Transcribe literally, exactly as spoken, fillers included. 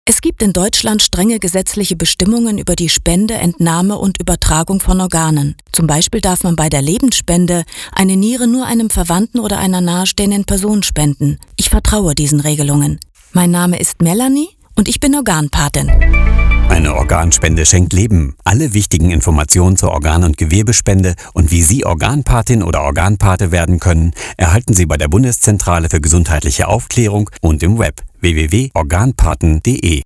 Es gibt in Deutschland strenge gesetzliche Bestimmungen über die Spende, Entnahme und Übertragung von Organen. Zum Beispiel darf man bei der Lebensspende eine Niere nur einem Verwandten oder einer nahestehenden Person spenden. Ich vertraue diesen Regelungen. Mein Name ist Melanie und ich bin Organpatin. Eine Organspende schenkt Leben. Alle wichtigen Informationen zur Organ- und Gewebespende und wie Sie Organpatin oder Organpate werden können, erhalten Sie bei der Bundeszentrale für gesundheitliche Aufklärung und im Web w w w punkt organpaten punkt de.